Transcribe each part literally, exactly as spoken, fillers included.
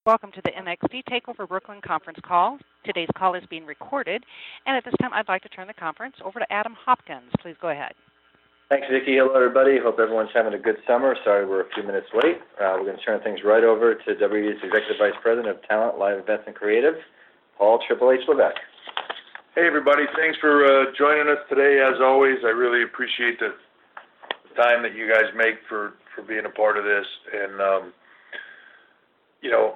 Welcome to the N X T TakeOver Brooklyn conference call. Today's call is being recorded, and at this time I'd like to turn the conference over to Adam Hopkins. Please go ahead. Thanks, Vicki. Hello, everybody. Hope everyone's having a good summer. Sorry we're a few minutes late. Uh, we're going to turn things right over to W W's Executive Vice President of Talent, Live Events, and Creative, Paul Triple H Levesque. Hey, everybody. Thanks for uh, joining us today. As always, I really appreciate the time that you guys make for, for being a part of this. And, um, you know,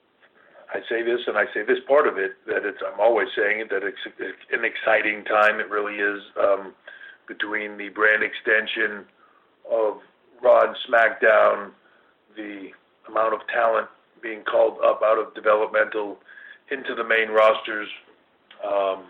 I say this, and I say this part of it, that it's, I'm always saying it, that it's an exciting time. It really is, um, between the brand extension of Raw and SmackDown, the amount of talent being called up out of developmental into the main rosters, um,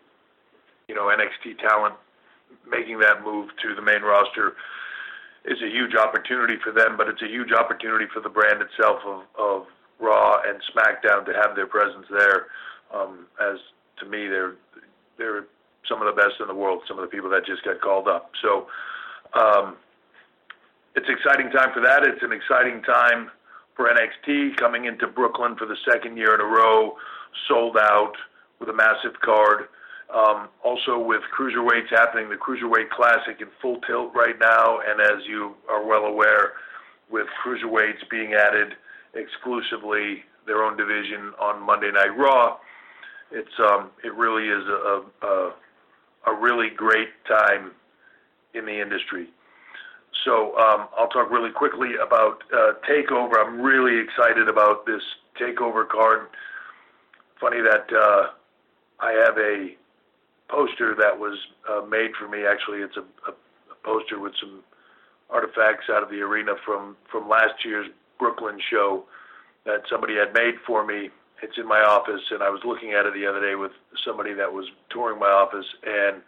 you know, N X T talent making that move to the main roster is a huge opportunity for them, but it's a huge opportunity for the brand itself of, of Raw and SmackDown to have their presence there. Um, as to me, they're they're some of the best in the world, some of the people that just got called up. So um, it's an exciting time for that. It's an exciting time for N X T coming into Brooklyn for the second year in a row, sold out with a massive card. Um, also with Cruiserweights happening, the Cruiserweight Classic in full tilt right now, and as you are well aware, with Cruiserweights being added exclusively their own division on Monday Night Raw, it's um, it really is a, a a really great time in the industry. So um, I'll talk really quickly about uh, TakeOver. I'm really excited about this TakeOver card. Funny that uh, I have a poster that was uh, made for me. Actually, it's a, a, a poster with some artifacts out of the arena from, from last year's Brooklyn show that somebody had made for me. It's in my office, and I was looking at it the other day with somebody that was touring my office, and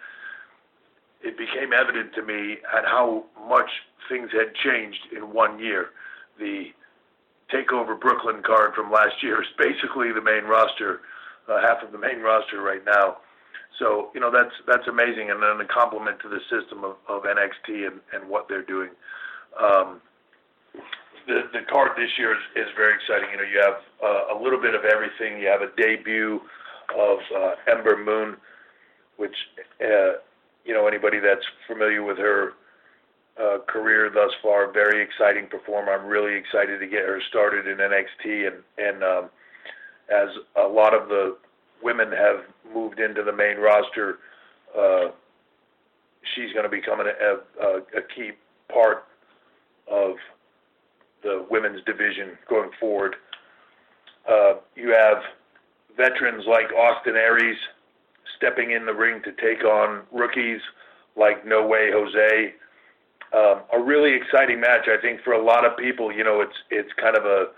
it became evident to me at how much things had changed in one year. The TakeOver Brooklyn card from last year is basically the main roster, uh, half of the main roster right now. So, you know, that's that's amazing, and then a compliment to the system of, of N X T and, and what they're doing. Um, The, the card this year is, is very exciting. You know, you have uh, a little bit of everything. You have a debut of uh, Ember Moon, which, uh, you know, anybody that's familiar with her uh, career thus far, very exciting performer. I'm really excited to get her started in N X T. And, and um, as a lot of the women have moved into the main roster, uh, she's going to become an, a, a, a key part of the women's division going forward. Uh, you have veterans like Austin Aries stepping in the ring to take on rookies like No Way Jose. Um, a really exciting match, I think, for a lot of people. You know, it's it's kind of a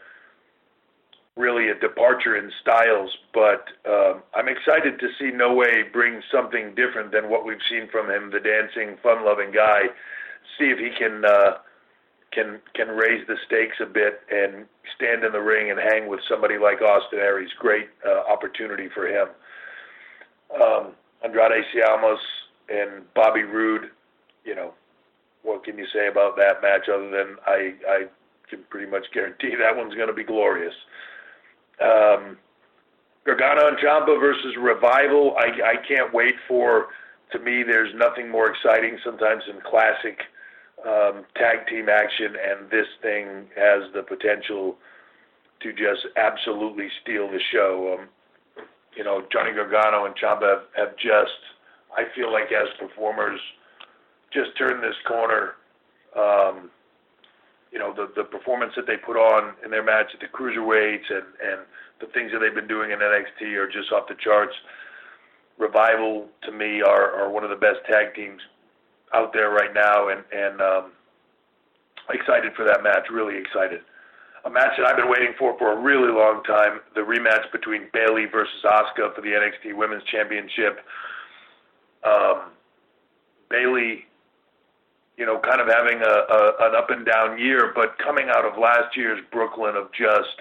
really a departure in styles, but um, I'm excited to see No Way bring something different than what we've seen from him, the dancing, fun-loving guy. See if he can uh, can can raise the stakes a bit and stand in the ring and hang with somebody like Austin Aries. Great uh, opportunity for him. Um, Andrade Cien and Bobby Roode, you know, what can you say about that match other than I, I can pretty much guarantee that one's going to be glorious. Um, Gargano and Ciampa versus Revival, I, I can't wait for, to me, there's nothing more exciting sometimes in classic Um, tag team action, and this thing has the potential to just absolutely steal the show. Um, you know, Johnny Gargano and Ciampa have, have just, I feel like as performers, just turned this corner. Um, you know, the, the performance that they put on in their match at the Cruiserweights and, and the things that they've been doing in N X T are just off the charts. Revival, to me, are, are one of the best tag teams out there right now, and, and um, excited for that match, really excited. A match that I've been waiting for for a really long time, the rematch between Bayley versus Asuka for the N X T Women's Championship. Um, Bayley, you know, kind of having a, a, an up and down year, but coming out of last year's Brooklyn of just,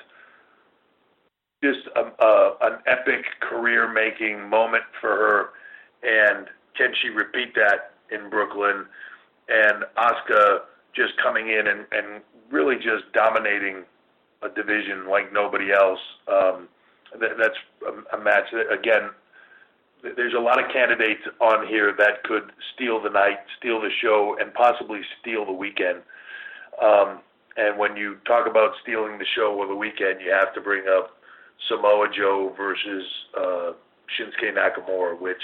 just a, a, an epic career-making moment for her, and can she repeat that in Brooklyn? And Asuka just coming in and, and really just dominating a division like nobody else. Um, that, that's a, a match that, again, there's a lot of candidates on here that could steal the night, steal the show, and possibly steal the weekend. Um, and when you talk about stealing the show or the weekend, you have to bring up Samoa Joe versus uh, Shinsuke Nakamura, which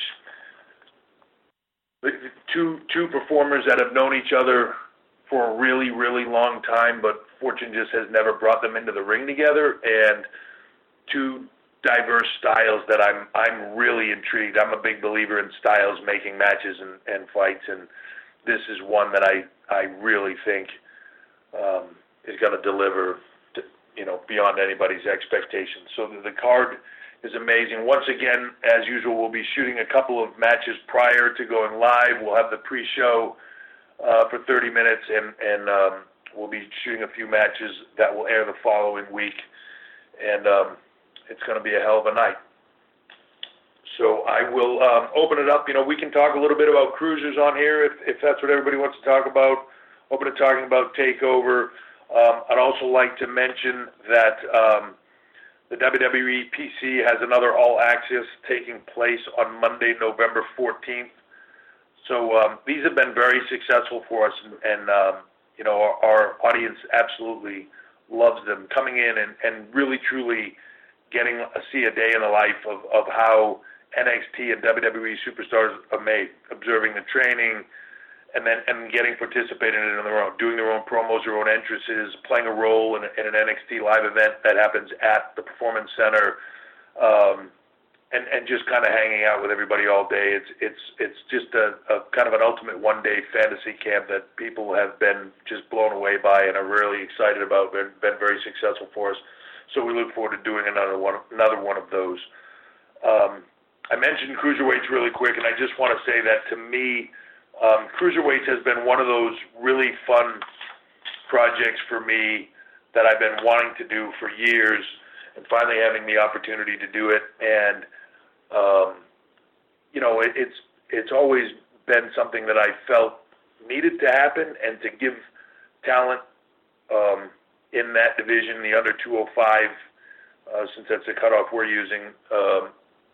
two two performers that have known each other for a really, really long time, but fortune just has never brought them into the ring together, and two diverse styles that I'm I'm really intrigued. I'm a big believer in styles making matches and, and fights, and this is one that I, I really think um, is going to deliver, to, you know, beyond anybody's expectations. So the, the card is amazing. Once again, as usual, we'll be shooting a couple of matches prior to going live. We'll have the pre-show uh, for thirty minutes, and, and um, we'll be shooting a few matches that will air the following week. And um, it's going to be a hell of a night. So I will um, open it up. You know, we can talk a little bit about cruisers on here if, if that's what everybody wants to talk about. Open to talking about TakeOver. Um, I'd also like to mention that um, the W W E P C has another All Access taking place on Monday, November fourteenth. So um, these have been very successful for us, and, and um, you know, our, our audience absolutely loves them. Coming in and, and really, truly getting a see a day in the life of, of how N X T and W W E superstars are made, observing the training, and then and getting participating in it on their own, doing their own promos, their own entrances, playing a role in, in an N X T live event that happens at the Performance Center, um, and and just kind of hanging out with everybody all day. It's it's it's just a, a kind of an ultimate one day fantasy camp that people have been just blown away by and are really excited about. Been been very successful for us. So we look forward to doing another one, another one of those. Um, I mentioned cruiserweights really quick, and I just want to say that to me, um, cruiserweights has been one of those really fun projects for me that I've been wanting to do for years, and finally having the opportunity to do it. And um, you know, it, it's it's always been something that I felt needed to happen, and to give talent Um, in that division, the under two oh five, uh, since that's the cutoff we're using, um,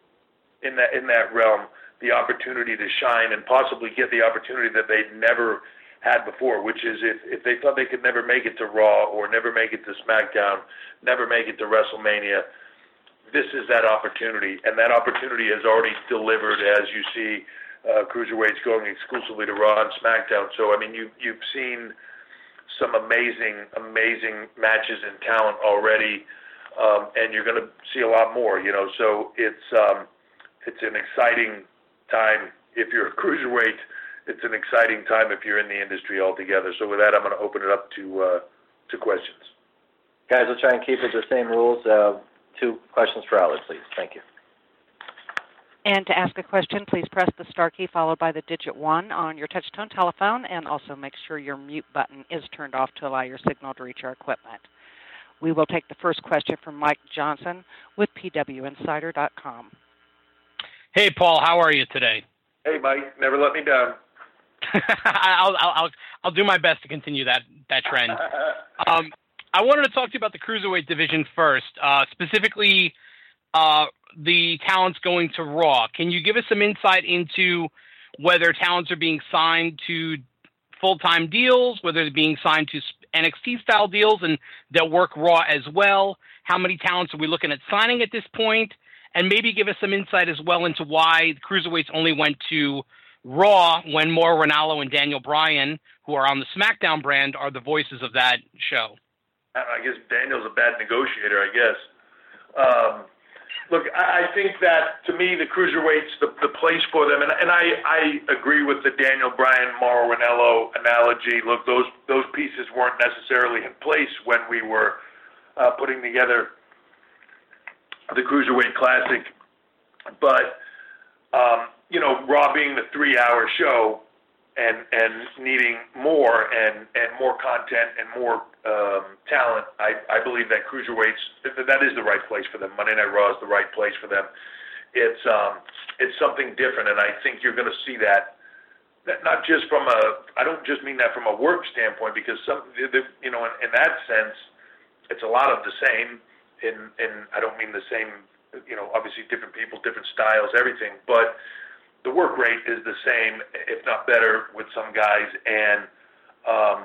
in that in that realm, the opportunity to shine and possibly get the opportunity that they'd never had before, which is if, if they thought they could never make it to Raw or never make it to SmackDown, never make it to WrestleMania, this is that opportunity, and that opportunity has already delivered, as you see uh, cruiserweights going exclusively to Raw and SmackDown. So, I mean, you, you've seen some amazing, amazing matches and talent already, um, and you're going to see a lot more, you know. So it's um, it's an exciting time if you're a cruiserweight. It's an exciting time if you're in the industry altogether. So with that, I'm going to open it up to uh, to questions. Guys, we'll try and keep it the same rules. Uh, two questions per outlet, please. Thank you. And to ask a question, please press the star key followed by the digit one on your touch-tone telephone, and also make sure your mute button is turned off to allow your signal to reach our equipment. We will take the first question from Mike Johnson with P W Insider dot com. Hey, Paul, how are you today? Hey, Mike, never let me down. I'll, I'll, I'll, I'll do my best to continue that, that trend. Um, I wanted to talk to you about the cruiserweight division first, uh, specifically uh, the talents going to Raw. Can you give us some insight into whether talents are being signed to full-time deals, whether they're being signed to N X T-style deals, and they'll work Raw as well? How many talents are we looking at signing at this point? And maybe give us some insight as well into why the cruiserweights only went to Raw when Mauro Ranallo and Daniel Bryan, who are on the SmackDown brand, are the voices of that show. I guess Daniel's a bad negotiator, I guess. Um, look, I, I think that, to me, the cruiserweights, the, the place for them, and, and I, I agree with the Daniel Bryan, Mauro Ranallo analogy. Look, those those pieces weren't necessarily in place when we were uh, putting together the Cruiserweight Classic, but, um, you know, Raw being the three-hour show and and needing more and, and more content and more um, talent, I, I believe that Cruiserweights, that is the right place for them. Monday Night Raw is the right place for them. It's um, it's something different, and I think you're going to see that, that not just from a, I don't just mean that from a work standpoint, because some, the, you know, in, in that sense, it's a lot of the same. In in I don't mean the same. You know, obviously different people, different styles, everything, but the work rate is the same, if not better, with some guys, and um,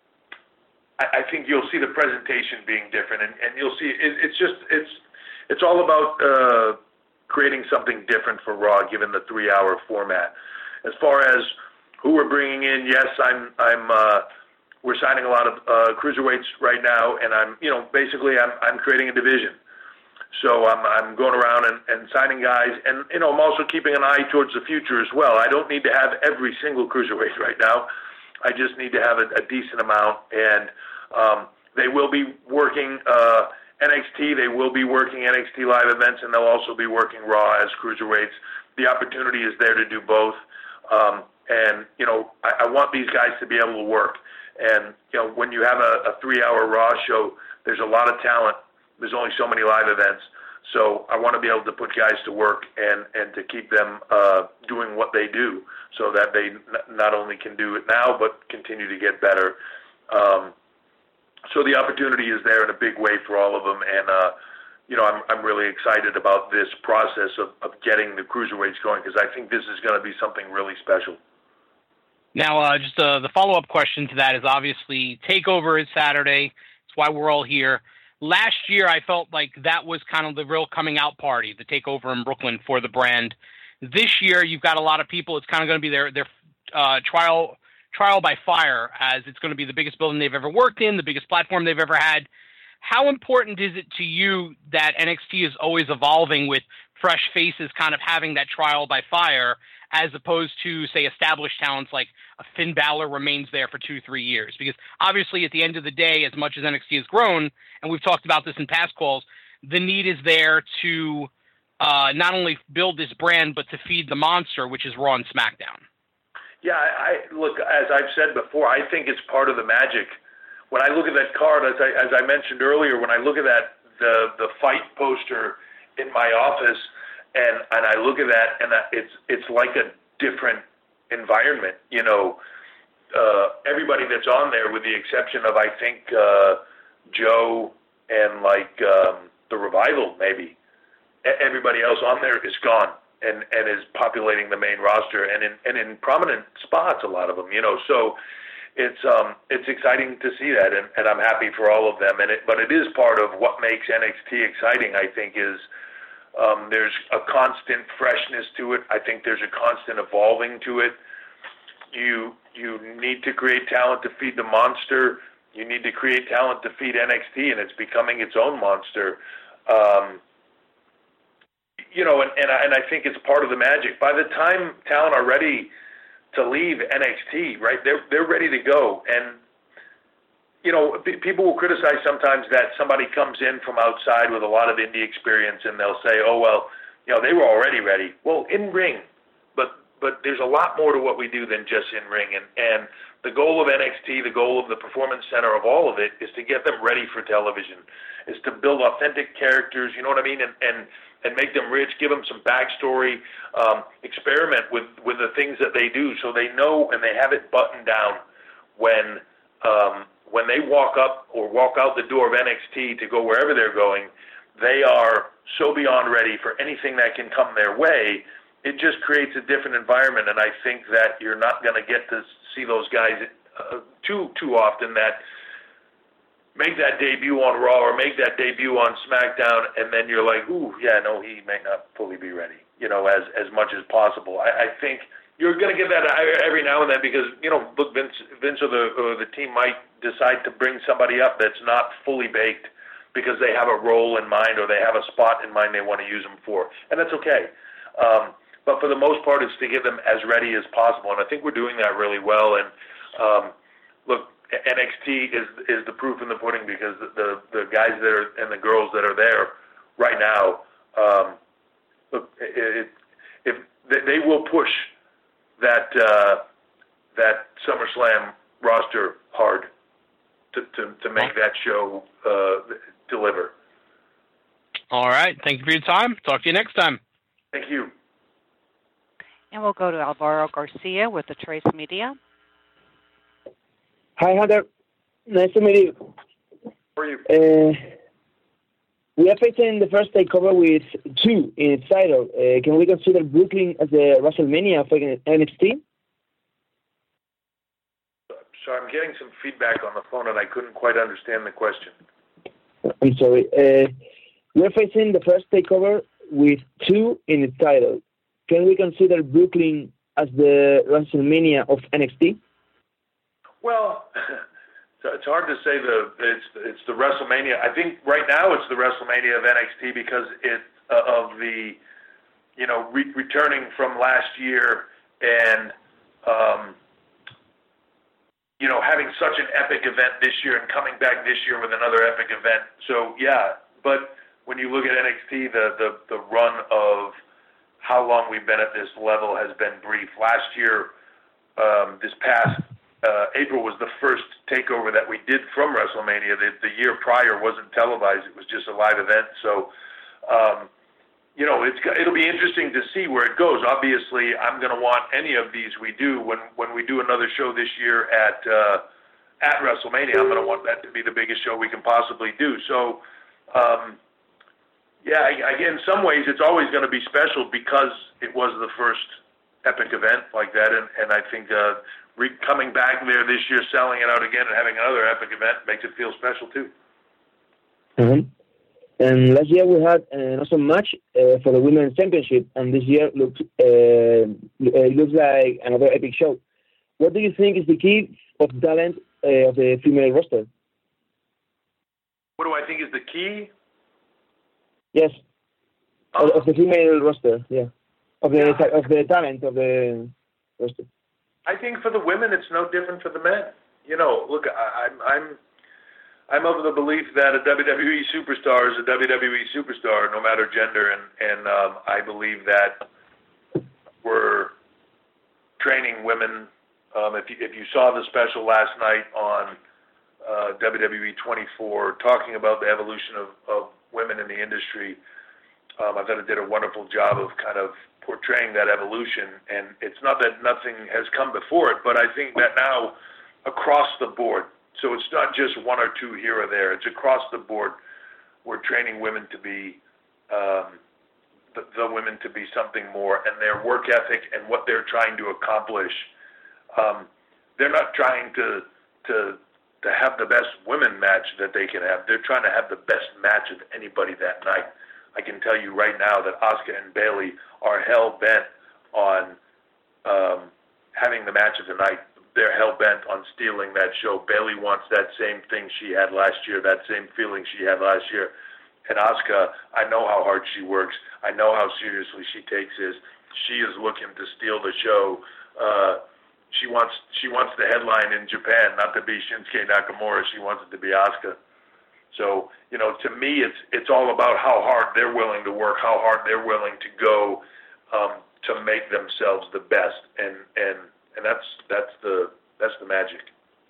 I, I think you'll see the presentation being different, and, and you'll see it, it's just it's it's all about uh, creating something different for Raw, given the three-hour format. As far as who we're bringing in, yes, I'm I'm uh, we're signing a lot of uh, cruiserweights right now, and I'm you know basically I'm I'm creating a division. So I'm I'm going around and, and signing guys, and you know I'm also keeping an eye towards the future as well. I don't need to have every single cruiserweight right now. I just need to have a, a decent amount, and um, they will be working uh, N X T. They will be working N X T live events, and they'll also be working Raw as cruiserweights. The opportunity is there to do both, um, and you know I, I want these guys to be able to work. And you know when you have a, a three-hour Raw show, there's a lot of talent. There's only so many live events, so I want to be able to put guys to work and, and to keep them uh, doing what they do, so that they n- not only can do it now but continue to get better. Um, so the opportunity is there in a big way for all of them, and uh, you know I'm I'm really excited about this process of, of getting the cruiserweights going, because I think this is going to be something really special. Now, uh, just uh, the follow-up question to that is obviously TakeOver is Saturday. It's why we're all here. Last year, I felt like that was kind of the real coming out party, the TakeOver in Brooklyn for the brand. This year, you've got a lot of people. It's kind of going to be their their uh, trial trial by fire, as it's going to be the biggest building they've ever worked in, the biggest platform they've ever had. How important is it to you that N X T is always evolving with fresh faces kind of having that trial by fire, as opposed to, say, established talents like a Finn Balor remains there for two, three years? Because obviously at the end of the day, as much as N X T has grown, and we've talked about this in past calls, the need is there to uh, not only build this brand, but to feed the monster, which is Raw and SmackDown. Yeah, I, I look, as I've said before, I think it's part of the magic. When I look at that card, as I, as I mentioned earlier, when I look at that, the, the fight poster in my office, and, and I look at that, and it's, it's like a different environment. You know, uh, everybody that's on there, with the exception of, I think, uh, Joe and like um, the Revival, maybe, everybody else on there is gone and, and is populating the main roster, and in and in prominent spots, a lot of them. You know, so it's um it's exciting to see that, and, and I'm happy for all of them. And it, but it is part of what makes N X T exciting. I think is um, there's a constant freshness to it. I think there's a constant evolving to it. You you need to create talent to feed the monster. You need to create talent to feed N X T, and it's becoming its own monster. Um, you know, and, and, I, and I think it's part of the magic. By the time talent are ready to leave N X T, right, they're, they're ready to go. And, you know, p- people will criticize sometimes that somebody comes in from outside with a lot of indie experience, and they'll say, oh, well, you know, they were already ready. Well, in ring, but but there's a lot more to what we do than just in ring. And, and the goal of N X T, the goal of the Performance Center, of all of it, is to get them ready for television, is to build authentic characters, you know what I mean, and and, and make them rich, give them some backstory, um, experiment with, with the things that they do so they know and they have it buttoned down when um, when they walk up or walk out the door of N X T to go wherever they're going. They are so beyond ready for anything that can come their way. It just creates a different environment, and I think that you're not going to get to see those guys uh, too too often that make that debut on Raw or make that debut on SmackDown, and then you're like, ooh, yeah, no, he may not fully be ready, you know, as as much as possible. I, I think you're going to get that every now and then because, you know, look, Vince, Vince or the or the team might decide to bring somebody up that's not fully baked because they have a role in mind or they have a spot in mind they want to use them for, and that's okay. Um, But for the most part, it's to get them as ready as possible, and I think we're doing that really well. And um, look, N X T is is the proof in the pudding because the, the the guys that are and the girls that are there right now, um, look, it, it, if they, they will push that uh, that SummerSlam roster hard to to, to make that show uh, deliver. All right, thank you for your time. Talk to you next time. Thank you. And we'll go to Alvaro Garcia with the Trace Media. Hi, Heather. Nice to meet you. How are you? Uh, we are facing the first takeover with two in its title. Uh, can we consider Brooklyn as the WrestleMania of N X T? So I'm getting some feedback on the phone, and I couldn't quite understand the question. I'm sorry. Uh, we're facing the first takeover with two in its title. Can we consider Brooklyn as the WrestleMania of N X T? Well, it's hard to say the it's it's the WrestleMania. I think right now it's the WrestleMania of N X T because it uh, of the you know re- returning from last year and um, you know having such an epic event this year and coming back this year with another epic event. So yeah, but when you look at N X T, the the the run of how long we've been at this level has been brief. Last year, um, this past uh, April was the first takeover that we did from WrestleMania. The, the year prior wasn't televised; it was just a live event. So, um, you know, it's it'll be interesting to see where it goes. Obviously, I'm going to want any of these we do when when we do another show this year at uh, at WrestleMania. I'm going to want that to be the biggest show we can possibly do. So. Um, Yeah, I, I, in some ways, it's always going to be special because it was the first epic event like that, and, and I think uh, re- coming back there this year, selling it out again, and having another epic event makes it feel special too. Mm-hmm. And last year we had an awesome match uh, for the Women's Championship, and this year looks uh, it looks like another epic show. What do you think is the key of the talent uh, of the female roster? What do I think is the key? Yes, Oh. of, of the female roster, yeah, of the Yeah. of the talent of the roster. I think for the women, it's no different for the men. You know, look, I, I'm I'm I'm of the belief that a W W E superstar is a W W E superstar, no matter gender, and and um, I believe that we're training women. Um, if you if you saw the special last night on uh, W W E twenty-four, talking about the evolution of, of women in the industry, um, I thought it did a wonderful job of kind of portraying that evolution. And it's not that nothing has come before it, but I think that now across the board, so it's not just one or two here or there, it's across the board, we're training women to be, um, the, the women to be something more, and their work ethic and what they're trying to accomplish. Um, they're not trying to, to, to have the best women match that they can have. They're trying to have the best match of anybody that night. I can tell you right now that Asuka and Bayley are hell-bent on um, having the match of the night. They're hell-bent on stealing that show. Bayley wants that same thing she had last year, that same feeling she had last year. And Asuka, I know how hard she works. I know how seriously she takes this. She is looking to steal the show. Uh, She wants she wants the headline in Japan, not to be Shinsuke Nakamura. She wants it to be Asuka. So, you know, to me, it's it's all about how hard they're willing to work, how hard they're willing to go um, to make themselves the best, and and and that's that's the that's the magic.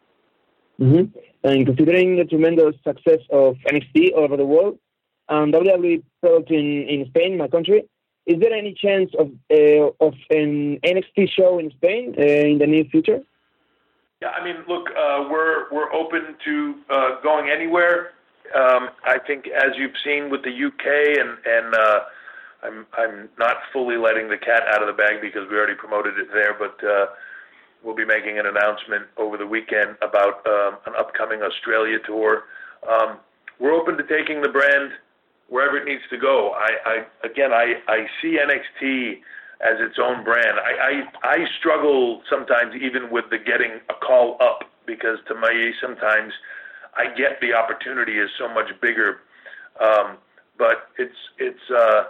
Mm-hmm. And considering the tremendous success of N X T all over the world and W W E product in, in Spain, my country, is there any chance of uh, of an N X T show in Spain uh, in the near future? Yeah, I mean, look, uh, we're we're open to uh, going anywhere. Um, I think, as you've seen with the U K, and and uh, I'm I'm not fully letting the cat out of the bag because we already promoted it there, but uh, we'll be making an announcement over the weekend about um, an upcoming Australia tour. Um, we're open to taking the brand wherever it needs to go. I, I again, I, I see N X T as its own brand. I, I I struggle sometimes even with the getting a call up, because to me sometimes I get the opportunity is so much bigger, um, but it's it's uh,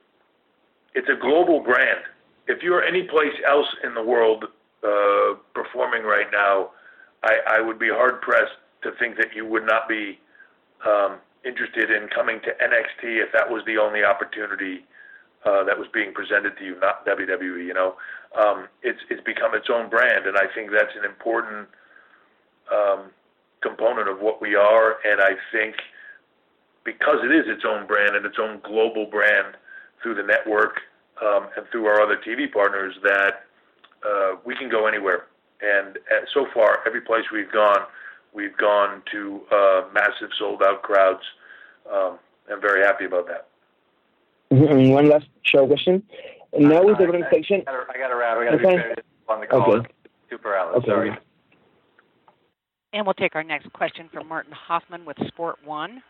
it's a global brand. If you're any place else in the world uh, performing right now, I, I would be hard pressed to think that you would not be um, interested in coming to N X T if that was the only opportunity uh, that was being presented to you, not W W E. You know, um, it's it's become its own brand, and I think that's an important um, component of what we are. And I think because it is its own brand and its own global brand through the network um, and through our other T V partners, that uh, we can go anywhere. And, and so far, every place we've gone, we've gone to uh, massive sold-out crowds. Um, I'm very happy about that. Mm-hmm. And one last short question. And now with the running I, section... I got to wrap. I got to okay. be ready on the call. Okay. Super Atlas, okay. sorry. And we'll take our next question from Martin Hoffman with Sport One.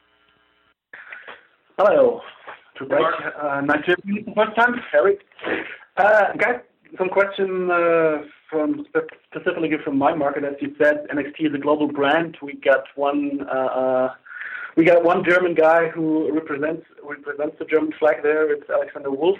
Hello. Right. Uh, nice to meet you first time, Eric. Uh, got some question uh, from specifically from my market. As you said, N X T is a global brand. We got one. Uh, uh, we got one German guy who represents represents the German flag there. It's Alexander Wolf.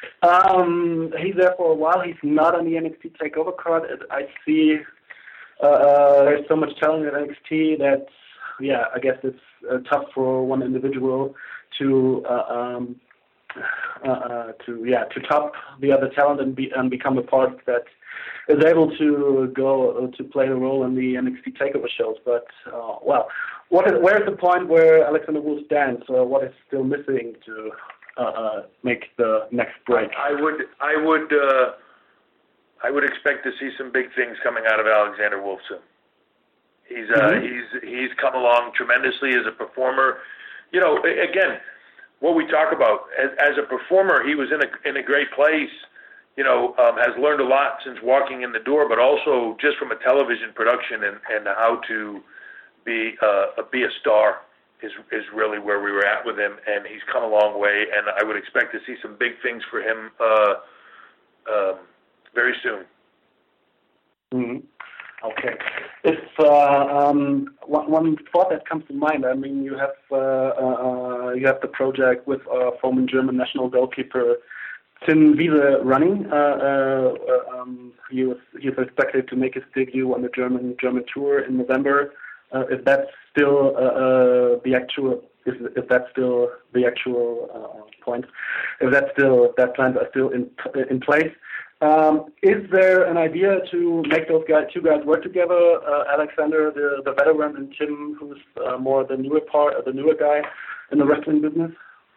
Um, he's there for a while. He's not on the N X T Takeover card. I see. Uh, uh, there's so much talent at N X T that, yeah, I guess it's uh, tough for one individual to uh, um, uh, uh, to yeah to top the other talent and be and become a part that is able to go uh, to play a role in the N X T Takeover shows. But uh, well, what is where is the point where Alexander Wolf stands? Uh, what is still missing to uh, uh, make the next break? I would I would uh, I would expect to see some big things coming out of Alexander Wolf soon. He's uh, mm-hmm. he's he's come along tremendously as a performer. You know, again, what we talk about as, as a performer, he was in a in a great place. You know, um, has learned a lot since walking in the door, but also just from a television production and, and how to be uh, be a star is is really where we were at with him, and he's come a long way. And I would expect to see some big things for him uh, um, very soon. Mm-hmm. Okay. If uh, um, one, one thought that comes to mind, I mean, you have uh, uh, you have the project with uh, former German national goalkeeper Tim Wiese running. Uh, uh, um, he was he was expected to make his debut on the German German tour in November. Uh, if that's still uh, uh, the actual, if, if that's still the actual uh, point, if that's still if that plans are still in in place. Um, is there an idea to make those guys, two guys work together? Uh, Alexander, the, the veteran, and Tim, who's uh, more the newer part, the newer guy in the wrestling business?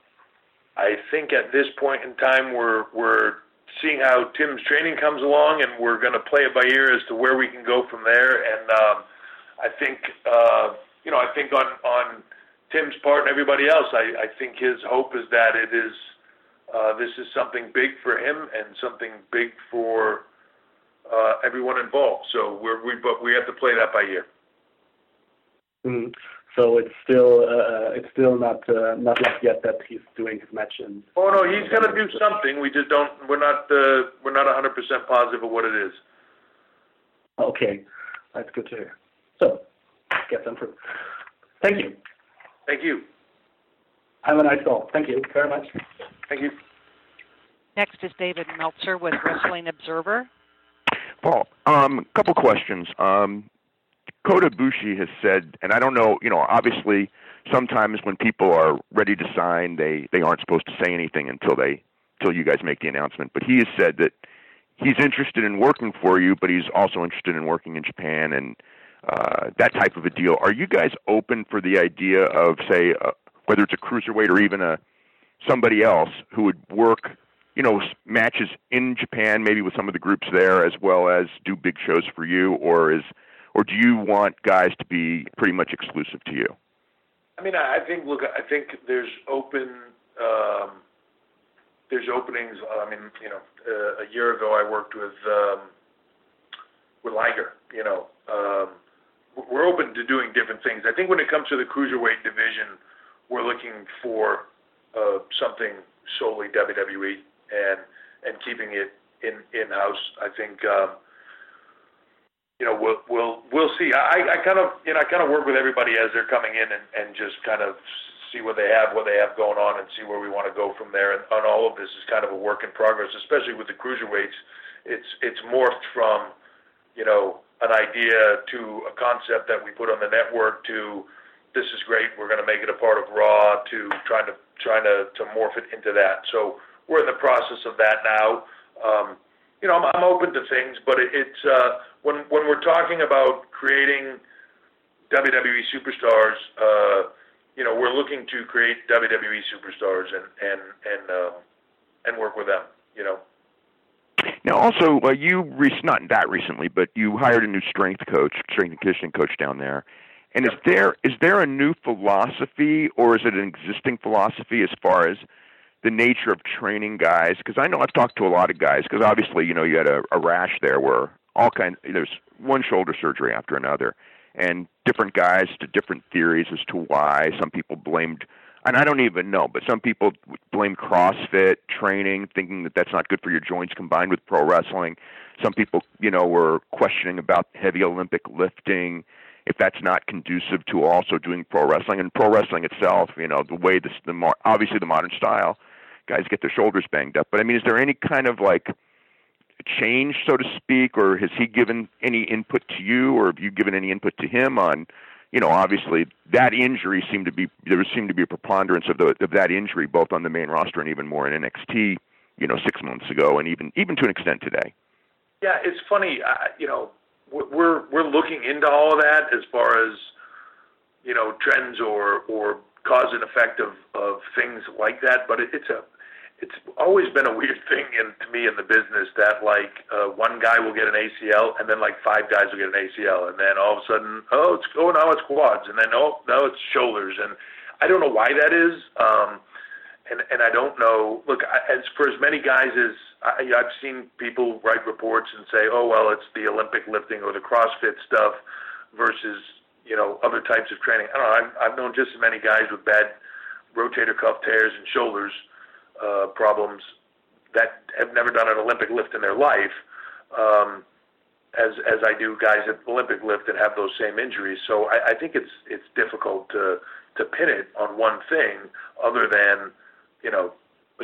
I think at this point in time, we're we're seeing how Tim's training comes along, and we're going to play it by ear as to where we can go from there. And um, I think, uh, you know, I think on on Tim's part and everybody else, I, I think his hope is that it is. Uh, this is something big for him and something big for uh, everyone involved. So we're, we, but we have to play that by ear. Mm. So it's still, uh, it's still not, uh, not like yet that he's doing his match. And oh no, he's going to do something. We just don't. We're not. Uh, we're not one hundred percent positive of what it is. Okay, that's good to hear. So get some proof. Thank you. Thank you. Have a nice call. Thank you very much. Thank you. Next is David Meltzer with Wrestling Observer. Paul, a um, couple questions. Um, Kota Ibushi has said, and I don't know, you know, obviously sometimes when people are ready to sign, they, they aren't supposed to say anything until they until you guys make the announcement. But he has said that he's interested in working for you, but he's also interested in working in Japan and uh, that type of a deal. Are you guys open for the idea of, say, uh, whether it's a cruiserweight or even a somebody else who would work, you know, matches in Japan, maybe with some of the groups there, as well as do big shows for you, or is, or do you want guys to be pretty much exclusive to you? I mean, I think. Look, I think there's open, um, there's openings. I mean, you know, uh, a year ago I worked with um, with Liger. You know, um, we're open to doing different things. I think when it comes to the cruiserweight division, we're looking for Uh, something solely W W E and and keeping it in in house. I think um, you know we'll we'll we'll see. I, I kind of you know I kind of work with everybody as they're coming in and, and just kind of see what they have, what they have going on, and see where we want to go from there. And, and all of this is kind of a work in progress, especially with the cruiserweights. It's it's morphed from you know an idea to a concept that we put on the network to this is great, we're going to make it a part of Raw, to trying to trying to, to morph it into that. So we're in the process of that now. Um, you know, I'm, I'm open to things, but it, it's uh, when when we're talking about creating W W E superstars, uh, you know, we're looking to create W W E superstars and and and uh, and work with them. You know. Now, also, uh, you rec- not that recently, but you hired a new strength coach, strength and conditioning coach down there. And is there is there a new philosophy, or is it an existing philosophy as far as the nature of training guys? Because I know I've talked to a lot of guys. Because obviously, you know, you had a, a rash there where all kind there's one shoulder surgery after another, and different guys to different theories as to why. Some people blamed, and I don't even know, but some people blame CrossFit training, thinking that that's not good for your joints, combined with pro wrestling. Some people, you know, were questioning about heavy Olympic lifting, if that's not conducive to also doing pro wrestling. And pro wrestling itself, you know, the way this, the more, obviously the modern style, guys get their shoulders banged up. But I mean, is there any kind of like change, so to speak, or has he given any input to you, or have you given any input to him on, you know, obviously that injury seemed to be, there seemed to be a preponderance of the, of that injury, both on the main roster and even more in N X T, you know, six months ago, and even, even to an extent today. Yeah, it's funny, uh, you know, We're we're looking into all of that as far as, you know, trends or, or cause and effect of, of things like that. But it, it's a it's always been a weird thing in, to me in the business that like uh, one guy will get an A C L and then like five guys will get an A C L and then all of a sudden oh it's oh now it's quads and then oh now it's shoulders, and I don't know why that is. Um, And, and I don't know, look, as for as many guys as I, I've seen people write reports and say, oh, well, it's the Olympic lifting or the CrossFit stuff versus, you know, other types of training. I don't know, I've, I've known just as many guys with bad rotator cuff tears and shoulders uh, problems that have never done an Olympic lift in their life um, as as I do guys at Olympic lift that have those same injuries. So I, I think it's it's difficult to, to pin it on one thing other than, you know,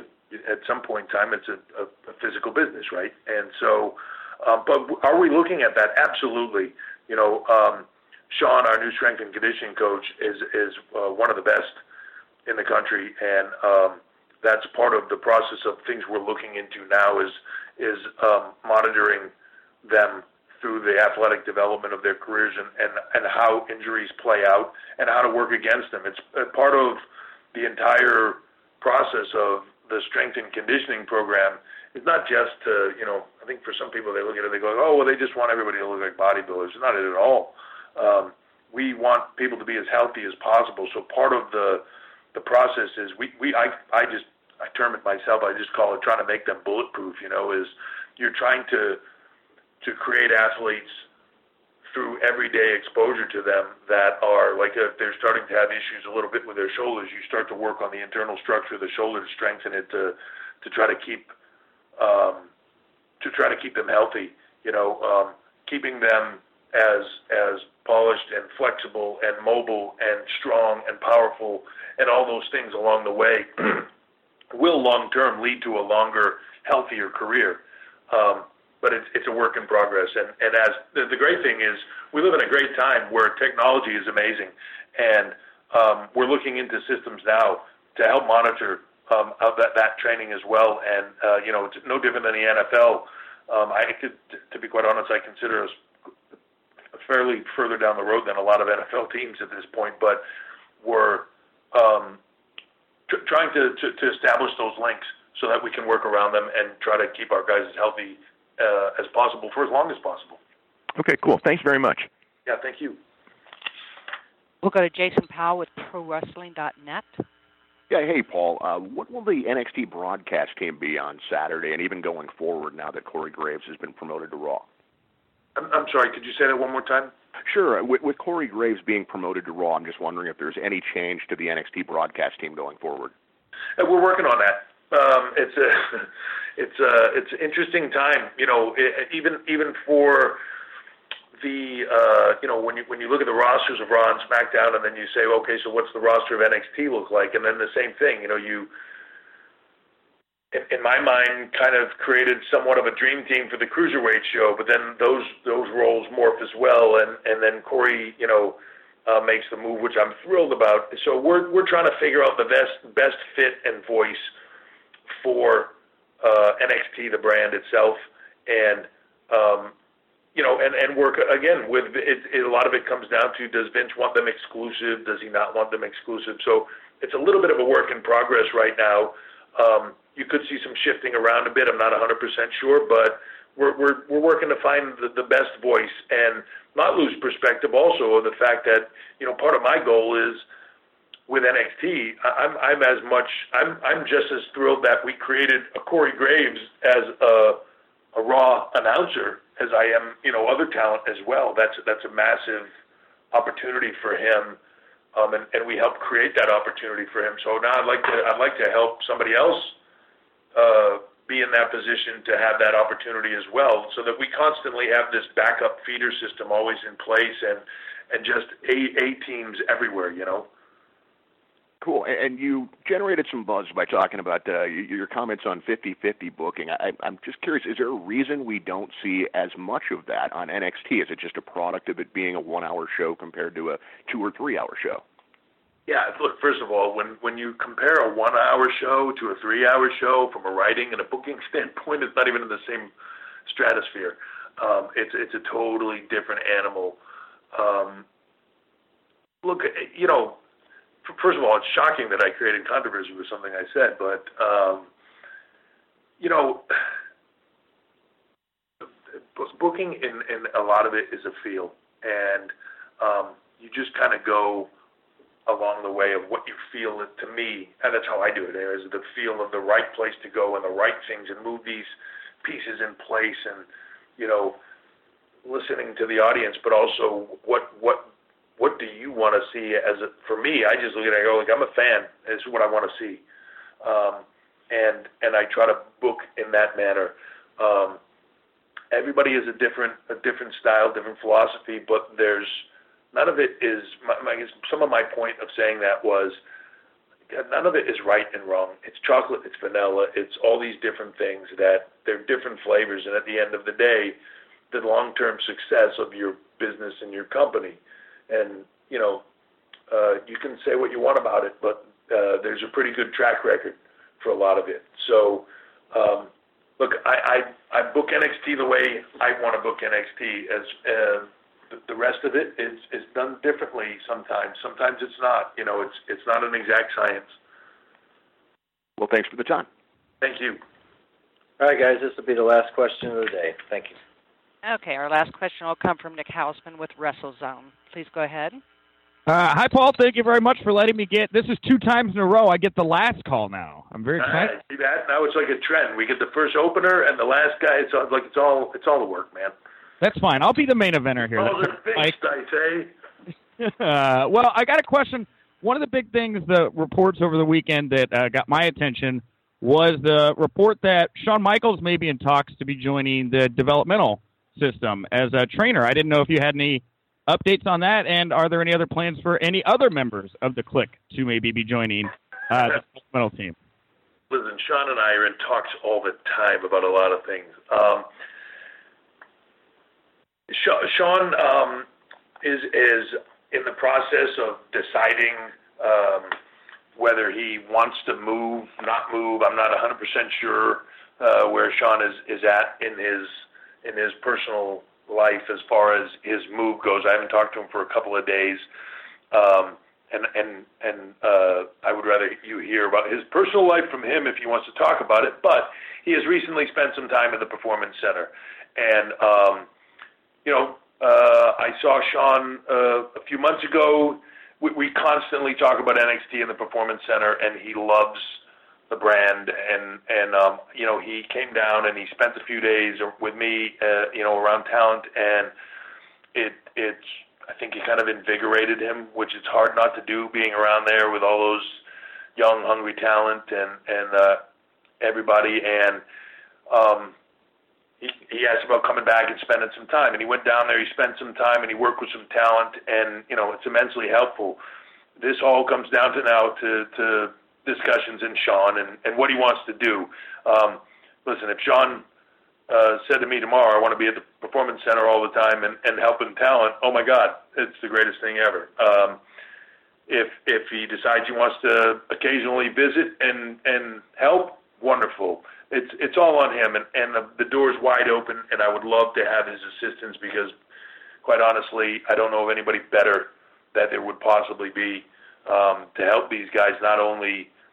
at some point in time, it's a, a, a physical business, right? And so, um, but are we looking at that? Absolutely. You know, um, Sean, our new strength and conditioning coach, is is uh, one of the best in the country, and um, that's part of the process of things we're looking into now is is um, monitoring them through the athletic development of their careers and, and, and how injuries play out and how to work against them. It's uh, part of the entire process of the strength and conditioning program. It's not just to, you know, I think for some people they look at it, they go, oh, well, they just want everybody to look like bodybuilders. It's not it at all. Um, we want people to be as healthy as possible. So part of the the process is we, we I, I just, I term it myself, I just call it trying to make them bulletproof, you know, is you're trying to to create athletes through everyday exposure to them that are, like if they're starting to have issues a little bit with their shoulders, you start to work on the internal structure of the shoulder to strengthen it to to try to keep um, to try to keep them healthy. You know, um, keeping them as as polished and flexible and mobile and strong and powerful and all those things along the way will long term lead to a longer, healthier career. Um, But it's, it's a work in progress. And, and as the, the great thing is, we live in a great time where technology is amazing. And um, we're looking into systems now to help monitor um, that, that training as well. And, uh, you know, it's no different than the N F L. Um, I could, to be quite honest, I consider us fairly further down the road than a lot of N F L teams at this point. But we're um, tr- trying to, to, to establish those links so that we can work around them and try to keep our guys as healthy Uh, as possible for as long as possible. Okay, cool. Thanks very much. Yeah, thank you. We'll go to Jason Powell with Pro Wrestling dot net. Yeah, hey, Paul. Uh, what will the N X T broadcast team be on Saturday and even going forward now that Corey Graves has been promoted to Raw? I'm, I'm sorry, could you say that one more time? Sure. With, with Corey Graves being promoted to Raw, I'm just wondering if there's any change to the N X T broadcast team going forward. Uh, we're working on that. Um, it's a it's a it's an interesting time, you know. It, even even for the uh, you know when you when you look at the rosters of Raw and SmackDown, and then you say, okay, so what's the roster of N X T look like? And then the same thing, you know, you in, in my mind kind of created somewhat of a dream team for the Cruiserweight show, but then those those roles morph as well, and and then Corey, you know. Uh, makes the move, which I'm thrilled about. So we're we're trying to figure out the best best fit and voice for uh, N X T, the brand itself, and um, you know, and, and work again with it, it. A lot of it comes down to, does Vince want them exclusive? Does he not want them exclusive? So it's a little bit of a work in progress right now. Um, you could see some shifting around a bit. I'm not one hundred percent sure, but we're we're we're working to find the, the best voice and not lose perspective also of the fact that, you know, part of my goal is with N X T, I'm I'm as much I'm I'm just as thrilled that we created a Corey Graves as a a Raw announcer as I am, you know, other talent as well. That's that's a massive opportunity for him, um, and and we helped create that opportunity for him. So now I'd like to I'd like to help somebody else uh, be in that position to have that opportunity as well, so that we constantly have this backup feeder system always in place and and just a a teams everywhere, you know. Cool. And you generated some buzz by talking about uh, your comments on fifty-fifty booking. I, I'm just curious, is there a reason we don't see as much of that on N X T? Is it just a product of it being a one-hour show compared to a two- or three-hour show? Yeah, look, first of all, when, when you compare a one-hour show to a three-hour show from a writing and a booking standpoint, it's not even in the same stratosphere. Um, it's, it's a totally different animal. Um, look, you know, first of all, it's shocking that I created controversy with something I said, but, um, you know, booking in, in a lot of it is a feel, and um, you just kind of go along the way of what you feel it to me, and that's how I do it, is the feel of the right place to go and the right things and move these pieces in place and, you know, listening to the audience, but also what, what, what do you want to see as a, for me, I just look at it and go, like, I'm a fan. This is what I want to see. Um, and, and I try to book in that manner. Um, everybody is a different, a different style, different philosophy, but there's, none of it is, my, my, some of my point of saying that was, none of it is right and wrong. It's chocolate, it's vanilla, it's all these different things that they're different flavors. And at the end of the day, the long-term success of your business and your company. And, you know, uh, you can say what you want about it, but uh, there's a pretty good track record for a lot of it. So, um, look, I, I, I book N X T the way I want to book N X T. As uh, the, the rest of it is, is done differently sometimes. Sometimes it's not. You know, it's it's not an exact science. Well, thanks for the time. Thank you. All right, guys, this will be the last question of the day. Thank you. Okay, our last question will come from Nick Hausman with WrestleZone. Please go ahead. Uh, hi, Paul. Thank you very much for letting me get. This is two times in a row. I get the last call now. I'm very excited. Uh, see that? Now it's like a trend. We get the first opener and the last guy. It's like it's all it's all the work, man. That's fine. I'll be the main eventer here. All are fixed, I say. uh, well, I got a question. One of the big things, the reports over the weekend that uh, got my attention was the report that Shawn Michaels may be in talks to be joining the developmental system as a trainer. I didn't know if you had any updates on that, and are there any other plans for any other members of the Clique to maybe be joining uh, the developmental team? Listen, Shawn and I are in talks all the time about a lot of things. Um, Shawn um, is is in the process of deciding um, whether he wants to move, not move. I'm not one hundred percent sure uh, where Shawn is, is at in his in his personal life as far as his move goes. I haven't talked to him for a couple of days, um, and and and uh, I would rather you hear about his personal life from him if he wants to talk about it. But he has recently spent some time at the Performance Center, and um, you know, uh, I saw Shawn uh, a few months ago. We, we constantly talk about N X T and the Performance Center, and he loves the brand, and, and um, you know, he came down and he spent a few days with me, uh, you know, around talent, and it, it's, I think it kind of invigorated him, which is hard not to do, being around there with all those young, hungry talent and, and uh, everybody, and um, he, he asked about coming back and spending some time, and he went down there, he spent some time, and he worked with some talent, and, you know, it's immensely helpful. This all comes down to now to, to discussions in Shawn and, and what he wants to do. Um, listen, if Shawn uh, said to me tomorrow, I want to be at the Performance Center all the time and, and helping talent, oh my God, it's the greatest thing ever. Um, if if he decides he wants to occasionally visit and, and help, wonderful. It's it's all on him, and, and the, the door's wide open, and I would love to have his assistance because, quite honestly, I don't know of anybody better that there would possibly be um, to help these guys not only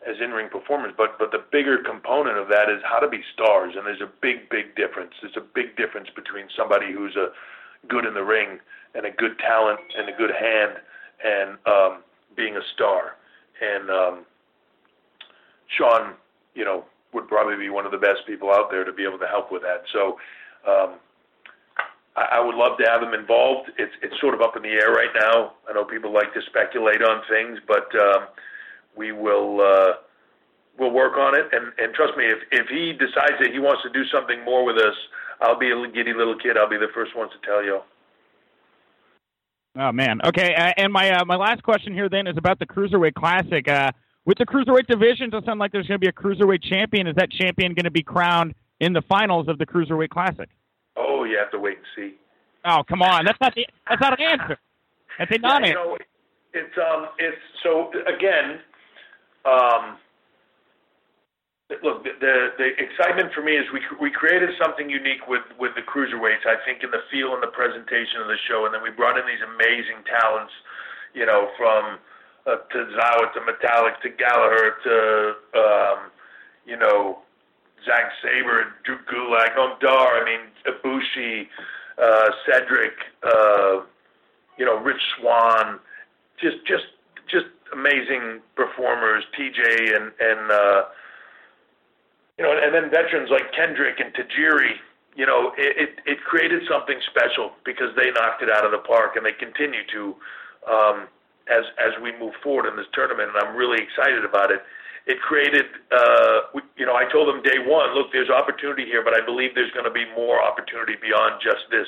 as in-ring performers, but but the bigger component of that is how to be stars, and there's a big, big difference. There's a big difference between somebody who's a good in the ring and a good talent and a good hand and um, being a star. And um, Sean, you know, would probably be one of the best people out there to be able to help with that. So um, I, I would love to have him involved. It's it's sort of up in the air right now. I know people like to speculate on things, but um, we will uh, we'll work on it. And, and trust me, if, if he decides that he wants to do something more with us, I'll be a giddy little kid. I'll be the first one to tell you. Oh, man. Okay, uh, and my uh, my last question here then is about the Cruiserweight Classic. Uh, with the Cruiserweight division, it does sound like there's going to be a Cruiserweight champion. Is that champion going to be crowned in the finals of the Cruiserweight Classic? Oh, you have to wait and see. Oh, come on. That's not the, that's not an answer. That's a non-answer. Yeah, you know, it's, um, it's, so, again, um, look, the, the the excitement for me is we we created something unique with, with the Cruiserweights, I think, in the feel and the presentation of the show, and then we brought in these amazing talents, you know, from uh, to Zawa, to Metallic, to Gallagher, to, um, you know, Zack Sabre, Drew Gulak, Noam Dar, I mean, Ibushi, uh, Cedric, uh, you know, Rich Swann, just just just amazing performers, T J and and uh, you know, and then veterans like Kendrick and Tajiri. You know, it, it it created something special because they knocked it out of the park, and they continue to um, as as we move forward in this tournament. And I'm really excited about it. It created, uh, you know, I told them day one, look, there's opportunity here, but I believe there's going to be more opportunity beyond just this,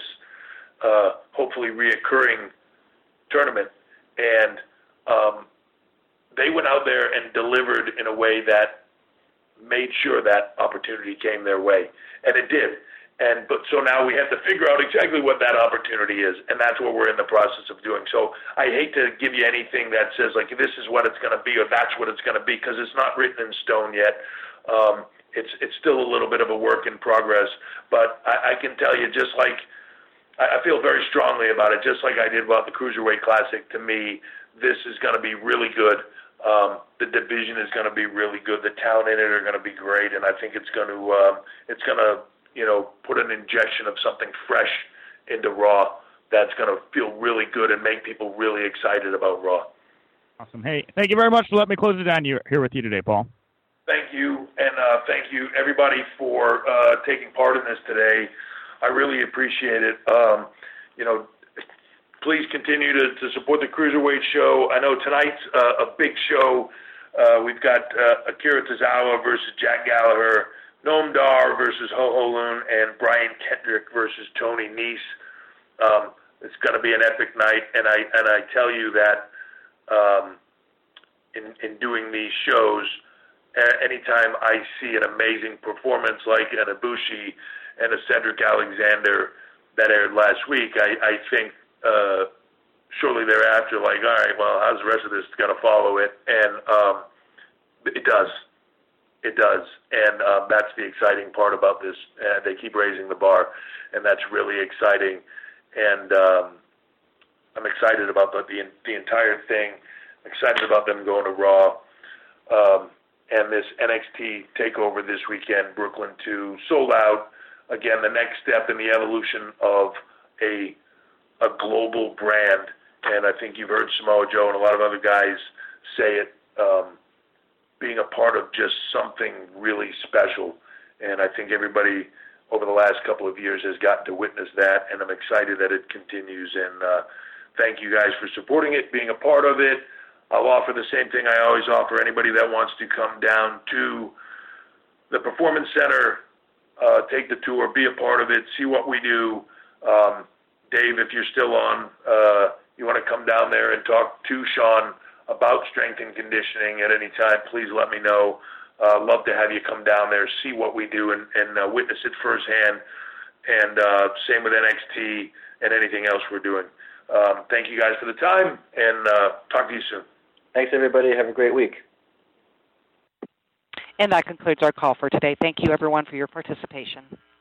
uh, hopefully reoccurring tournament. And um, they went out there and delivered in a way that made sure that opportunity came their way, and it did. And but so now we have to figure out exactly what that opportunity is, and that's what we're in the process of doing. So I hate to give you anything that says like this is what it's going to be or that's what it's going to be, because it's not written in stone yet. Um, it's it's still a little bit of a work in progress. But I, I can tell you, just like I, I feel very strongly about it, just like I did about the Cruiserweight Classic. To me, this is going to be really good. Um, the division is going to be really good. The talent in it are going to be great, and I think it's going to um, it's going to you know, put an injection of something fresh into Raw that's going to feel really good and make people really excited about Raw. Awesome. Hey, thank you very much for letting me close it down here with you today, Paul. Thank you, and uh, thank you, everybody, for uh, taking part in this today. I really appreciate it. Um, you know, please continue to, to support the Cruiserweight show. I know tonight's uh, a big show. Uh, we've got uh, Akira Tozawa versus Jack Gallagher, Noam Dar versus Ho Ho Lun, and Brian Kendrick versus Tony Nese. Um, it's going to be an epic night, and I and I tell you that um, in in doing these shows, uh, anytime I see an amazing performance like an Ibushi and a Cedric Alexander that aired last week, I, I think uh, shortly thereafter, like, all right, well, how's the rest of this going to follow it? And um, it does. It does, and um, that's the exciting part about this. Uh, they keep raising the bar, and that's really exciting. And um, I'm excited about the, the the entire thing. I'm excited about them going to Raw, um, and this N X T takeover this weekend, Brooklyn two, sold out. Again, the next step in the evolution of a a global brand, and I think you've heard Samoa Joe and a lot of other guys say it. Um, being a part of just something really special. And I think everybody over the last couple of years has gotten to witness that, and I'm excited that it continues. And uh, thank you guys for supporting it, being a part of it. I'll offer the same thing I always offer anybody that wants to come down to the Performance Center, uh, take the tour, be a part of it, see what we do. Um, Dave, if you're still on, uh, you want to come down there and talk to Sean about strength and conditioning at any time, please let me know. Uh, love to have you come down there, see what we do, and, and uh, witness it firsthand. And uh, same with N X T and anything else we're doing. Um, thank you guys for the time, and uh, talk to you soon. Thanks, everybody. Have a great week. And that concludes our call for today. Thank you, everyone, for your participation.